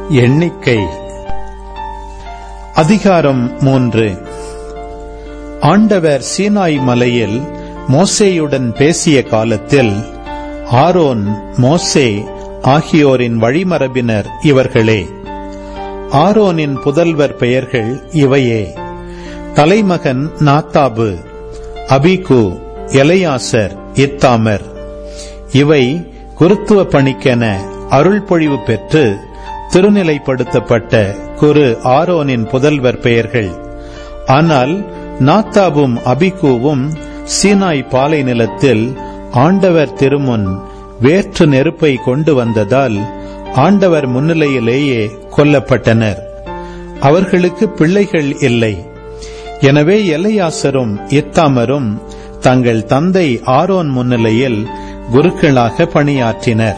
எண்ணிக்கை அதிகாரம் 3. ஆண்டவர் சீனாய் மலையில் மோசேயுடன் பேசிய காலத்தில் ஆரோன், மோசே ஆகியோரின் வழிமரபினர் இவர்களே. ஆரோனின் புதல்வர் பெயர்கள் இவையே: தலைமகன் நாத்தாபு, அபிகு, எலையாசர், இத்தாமர். இவை குருத்துவ பணிக்கென அருள்பொழிவு பெற்று திருநிலைப்படுத்தப்பட்ட குரு ஆரோனின் புதல்வர் பெயர்கள். ஆனால் நாத்தாபும் அபிகுவும் சீனாய் பாலை நிலத்தில் ஆண்டவர் திருமுன் வேற்று நெருப்பை கொண்டு வந்ததால் ஆண்டவர் முன்னிலையிலேயே கொல்லப்பட்டனர். அவர்களுக்கு பிள்ளைகள் இல்லை. எனவே எலையாசரும் இத்தாமரும் தங்கள் தந்தை ஆரோன் முன்னிலையில் குருக்களாக பணியாற்றினர்.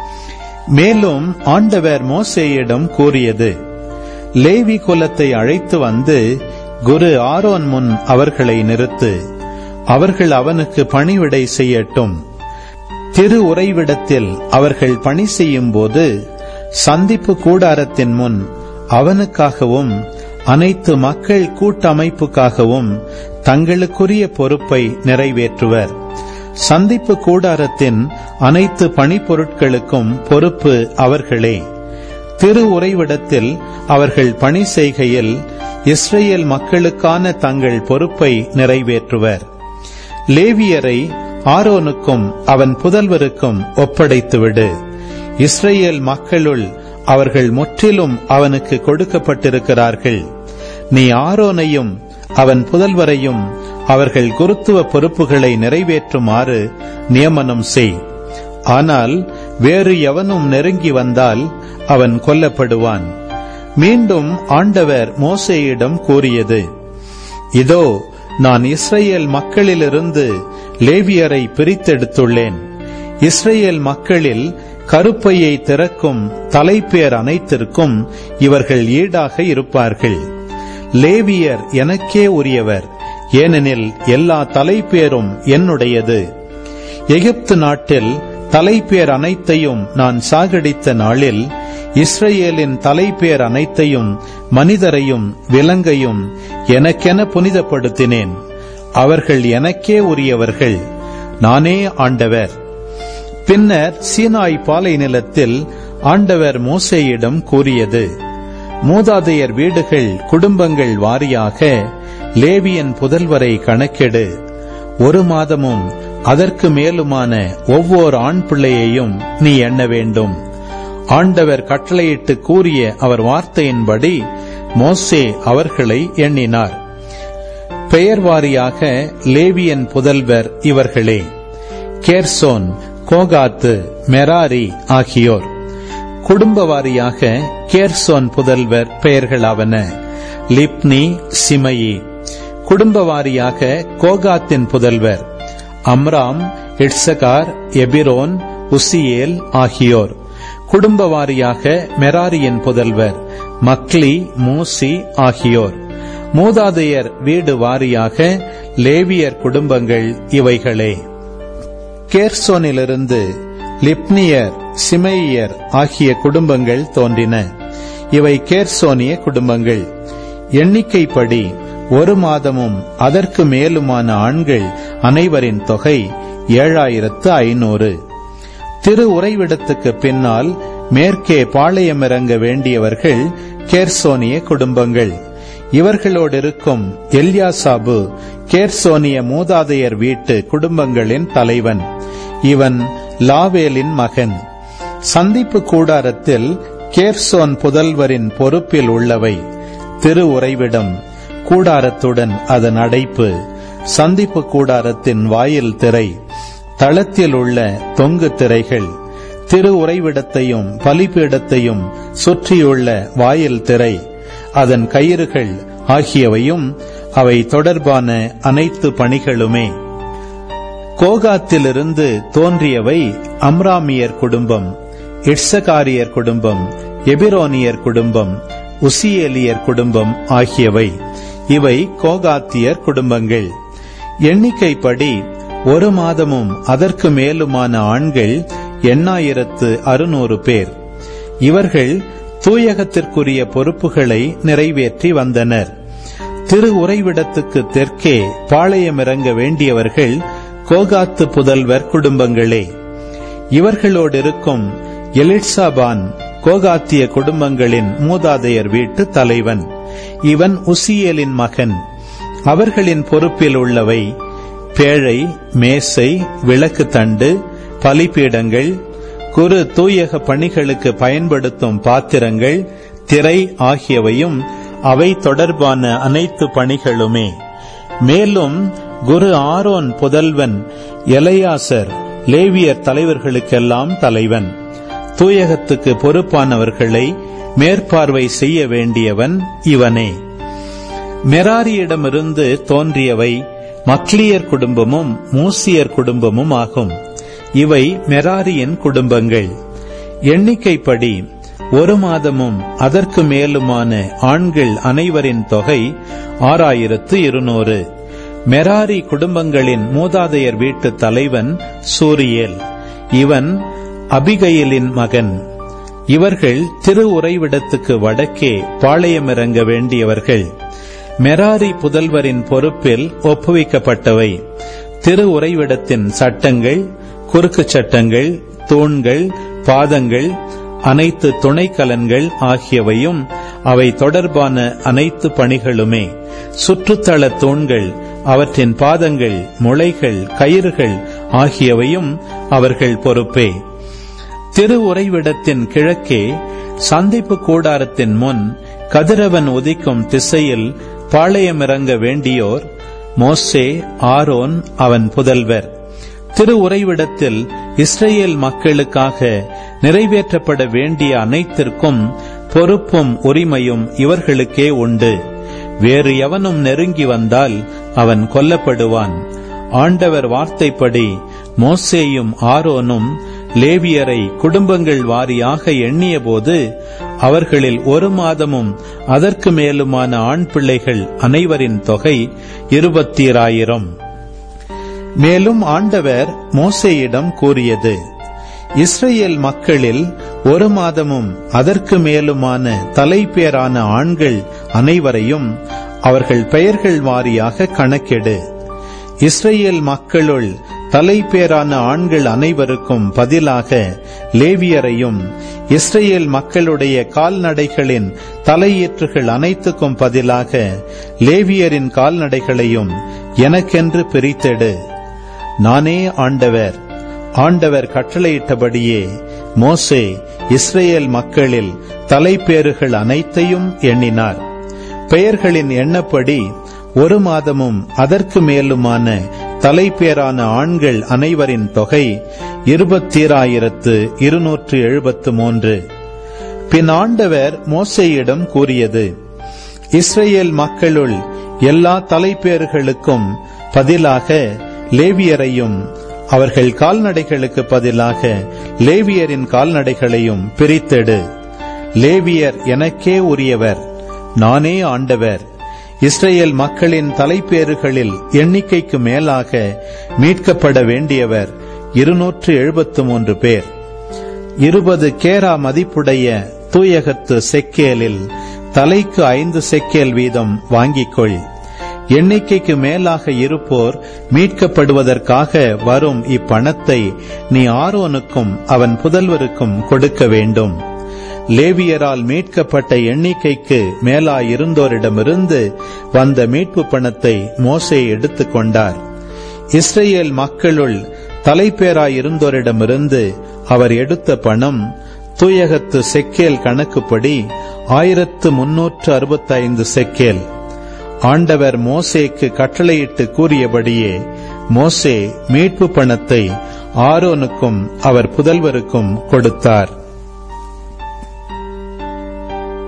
மேலும் ஆண்டவர் மோசேயிடம் கூறியது: லேவி குலத்தை அழைத்து வந்து குரு ஆரோன் முன் அவர்களை நிறுத்து. அவர்கள் அவனுக்கு பணிவிடை செய்யட்டும். திரு உறைவிடத்தில் அவர்கள் பணி செய்யும் போது சந்திப்பு கூடாரத்தின் முன் அவனுக்காகவும் அனைத்து மக்கள் கூட்டமைப்புக்காகவும் தங்களுக்குரிய பொறுப்பை நிறைவேற்றுவர். சந்திப்பு கூடாரத்தின் அனைத்து பணிப்பொருட்களுக்கும் பொறுப்பு அவர்களே. திரு உறைவிடத்தில் அவர்கள் பணி செய்கையில் இஸ்ரேல் மக்களுக்கான தங்கள் பொறுப்பை நிறைவேற்றுவர். லேவியரை ஆரோனுக்கும் அவன் புதல்வருக்கும் ஒப்படைத்துவிடு. இஸ்ரேல் மக்களுள் அவர்கள் முற்றிலும் அவனுக்கு கொடுக்கப்பட்டிருக்கிறார்கள். நீ ஆரோனையும் அவன் புதல்வரையும் அவர்கள் குருத்துவ பொறுப்புகளை நிறைவேற்றுமாறு நியமனம் செய். ஆனால் வேறு எவனும் நெருங்கி வந்தால் அவன் கொல்லப்படுவான். மீண்டும் ஆண்டவர் மோசேயிடம் கூறியது: இதோ, நான் இஸ்ரேல் மக்களிலிருந்து லேவியரை பிரித்தெடுத்துள்ளேன். இஸ்ரேல் மக்களில் கருப்பையை திறக்கும் தலைப்பேர் அனைத்திற்கும் இவர்கள் ஈடாக இருப்பார்கள். லேவியர் எனக்கே உரியவர், ஏனெனில் எல்லா தலைப்பேரும் என்னுடையது. எகிப்து நாட்டில் தலைப்பேர் அனைத்தையும் நான் சாகடித்த நாளில் இஸ்ரேலின் தலைப்பேர் அனைத்தையும் மனிதரையும் விலங்கையும் எனக்கென புனிதப்படுத்தினேன். அவர்கள் எனக்கே உரியவர்கள். நானே ஆண்டவர். பின்னர் சீனாய் பாலை நிலத்தில் ஆண்டவர் மோசேயிடம் கூறியது: மூதாதையர் வீடுகள் குடும்பங்கள் வாரியாக லேவியன் புதல்வரை கணக்கெடு. 1 மாதமும் அதற்கு மேலுமான ஒவ்வொரு ஆண் பிள்ளையையும் நீ எண்ண வேண்டும். ஆண்டவர் கட்டளையிட்டு கூறிய அவர் வார்த்தையின்படி மோசே அவர்களை எண்ணினார். பெயர் வாரியாக லேவியன் புதல்வர் இவர்களே: கேர்சோன், கோகாத்து, மெராரி ஆகியோர். குடும்ப வாரியாக கேர்சோன் புதல்வர் பெயர்களாவன: லிப்னி, சிமயி. குடும்ப வாரியாக கோகாத்தின் புதல்வர் அம்ராம், இட்சகார், எபிரோன், உசியேல் ஆகியோர். குடும்ப வாரியாக மெராரியின் புதல்வர் மக்லி, மூசி ஆகியோர். மூதாதையர் வீடு வாரியாக லேவியர் குடும்பங்கள் இவைகளே. கேர்சோனிலிருந்து லிப்னியர், சிமையர் ஆகிய குடும்பங்கள் தோன்றின. இவை கேர்சோனிய குடும்பங்கள். எண்ணிக்கைப்படி 1 மாதமும் அதற்கு மேலுமான ஆண்கள் அனைவரின் தொகை 7500. திரு உறைவிடத்துக்கு பின்னால் மேற்கே பாளையமிறங்க வேண்டியவர்கள் கேர்சோனிய குடும்பங்கள். இவர்களோடு இருக்கும் எல்யாசாபு கேர்சோனிய மூதாதையர் வீட்டு குடும்பங்களின் தலைவன். இவன் லாவேலின் மகன். சந்திப்பு கூடாரத்தில் கேர்சோன் புதல்வரின் பொறுப்பில் உள்ளவை: திரு உறைவிடம், கூடாரத்துடன் அதன் அடைப்பு, சந்திப்பு கூடாரத்தின் வாயில் திரை, தளத்தில் உள்ள தொங்கு திரைகள், திரு உறைவிடத்தையும் பலிபீடத்தையும் சுற்றியுள்ள வாயில் திரை, அதன் கயிறுகள் ஆகியவையும் அவை தொடர்பான அனைத்து பணிகளுமே. கோகாத்திலிருந்து தோன்றியவை அம்ராமியர் குடும்பம், இட்சகாரியர் குடும்பம், எபிரோனியர் குடும்பம், உசியேலியர் குடும்பம் ஆகியவை. இவை கோகாத்தியர் குடும்பங்கள். எண்ணிக்கைப்படி 1 மாதமும் அதற்கு மேலுமான ஆண்கள் 8600 பேர். இவர்கள் தூயகத்திற்குரிய பொறுப்புகளை நிறைவேற்றி வந்தனர். திரு உறைவிடத்துக்கு தெற்கே பாளையமிறங்க வேண்டியவர்கள் கோகாத்து புதல்வர் குடும்பங்களே. இவர்களோடு இருக்கும் எலிட்சாபான் கோகாத்திய குடும்பங்களின் மூதாதையர் வீட்டு தலைவன். இவன் உசியேலின் மகன். அவர்களின் பொறுப்பில் உள்ளவை பேழை, மேசை, விளக்கு தண்டு, பலிபீடங்கள், குறு தூயக பணிகளுக்கு பயன்படுத்தும் பாத்திரங்கள், திரை ஆகியவையும் அவை தொடர்பான அனைத்து பணிகளுமே. மேலும் குரு ஆரோன் புதல்வன் எலையாசர் லேவியர் தலைவர்களுக்கெல்லாம் தலைவன். தூயகத்துக்கு பொறுப்பானவர்களை மேற்பார்வை செய்ய வேண்டியவன் இவனே. மெராரியிடமிருந்து தோன்றியவை மக்லியர் குடும்பமும் மூசியர் குடும்பமும் ஆகும். இவை மெராரியின் குடும்பங்கள். எண்ணிக்கைப்படி 1 மாதமும் அதற்கு மேலுமான ஆண்கள் அனைவரின் தொகை 6200. மெராரி குடும்பங்களின் மூதாதையர் வீட்டு தலைவன் சூரியேல். இவன் அபிகையிலின் மகன். இவர்கள் திரு உறைவிடத்துக்கு வடக்கே பாளையமிறங்க வேண்டியவர்கள். மெராரி புதல்வரின் பொறுப்பில் ஒப்புவிக்கப்பட்டவை திரு உறைவிடத்தின் சட்டங்கள், குறுக்கு சட்டங்கள், தூண்கள், பாதங்கள், அனைத்து துணைக்கலன்கள் ஆகியவையும் அவை தொடர்பான அனைத்து பணிகளுமே. சுற்றுத்தள தூண்கள், அவற்றின் பாதங்கள், முளைகள், கயிறுகள் ஆகியவையும் அவர்கள் பொறுப்பே. திரு உறைவிடத்தின் கிழக்கே சந்திப்பு கூடாரத்தின் முன் கதிரவன் உதிக்கும் திசையில் பாளையமிறங்க வேண்டியோர் மோசே, ஆரோன், அவன் புதல்வர். திரு உறைவிடத்தில் இஸ்ரேல் மக்களுக்காக நிறைவேற்றப்பட வேண்டிய அனைத்திற்கும் பொறுப்பும் உரிமையும் இவர்களுக்கே உண்டு. வேறு எவனும் நெருங்கி வந்தால் அவன் கொல்லப்படுவான். ஆண்டவர் வார்த்தைப்படி மோசேயும் ஆரோனும் லேவியரை குடும்பங்கள் வாரியாக எண்ணியபோது அவர்களில் 1 மாதமும் அதற்கு மேலுமான ஆண் பிள்ளைகள் அனைவரின் தொகை 20000. மேலும் ஆண்டவர் மோசேயிடம் கூறியது, இஸ்ரேல் மக்களில் 1 மாதமும் அதற்கு மேலுமான தலைப்பேரான ஆண்கள் அனைவரையும் அவர்கள் பெயர்கள் வாரியாக கணக்கெடு. இஸ்ரேல் மக்களுள் தலைப்பேரான ஆண்கள் அனைவருக்கும் பதிலாக லேவியரையும், இஸ்ரேல் மக்களுடைய கால்நடைகளின் தலையீற்றுகள் அனைத்துக்கும் பதிலாக லேவியரின் கால்நடைகளையும் எனக்கென்று பிரித்தெடு. நானே ஆண்டவர். ஆண்டவர் கட்டளையிட்டபடியே மோசே இஸ்ரேல் மக்களில் தலைப்பேறுகள் அனைத்தையும் எண்ணினார். பெயர்களின் எண்ணப்படி 1 மாதமும் அதற்கு மேலுமான தலைப்பேரான ஆண்கள் அனைவரின் தொகை 20273. பின் ஆண்டவர் மோசேயிடம் கூறியது, இஸ்ரேல் மக்களுள் எல்லா தலைப்பேர்களுக்கும் பதிலாக லேவியரையும், அவர்கள் கால்நடைகளுக்கு பதிலாக லேவியரின் கால்நடைகளையும் பிரித்தெடு. லேவியர் எனக்கே உரியவர். நானே ஆண்டவர். இஸ்ரேல் மக்களின் தலைப்பேறுகளில் எண்ணிக்கைக்கு மேலாக மீட்கப்பட வேண்டியவர் 273 பேர். 20 கேரா மதிப்புடைய தூயகத்து செக்கேலில் தலைக்கு 5 செக்கேல் வீதம் வாங்கிக்கொள். எண்ணிக்கைக்கு மேலாக இருப்போர் மீட்கப்படுவதற்காக வரும் இப்பணத்தை நீ ஆரோனுக்கும் அவன் புதல்வருக்கும் கொடுக்க வேண்டும். லேவியரால் மீட்கப்பட்ட எண்ணிக்கைக்கு மேலாயிருந்தோரிடமிருந்து வந்த மீட்பு பணத்தை மோசே எடுத்துக்கொண்டார். இஸ்ரேல் மக்களுள் தலைப்பேராயிருந்தோரிடமிருந்து அவர் எடுத்த பணம் தூயகத்து செக்கேல் கணக்குப்படி 1365 செக்கேல். ஆண்டவர் மோசேக்கு கட்டளையிட்டு கூறியபடியே மோசே மீட்பு பணத்தை ஆரோனுக்கும் அவர் புதல்வருக்கும் கொடுத்தார்.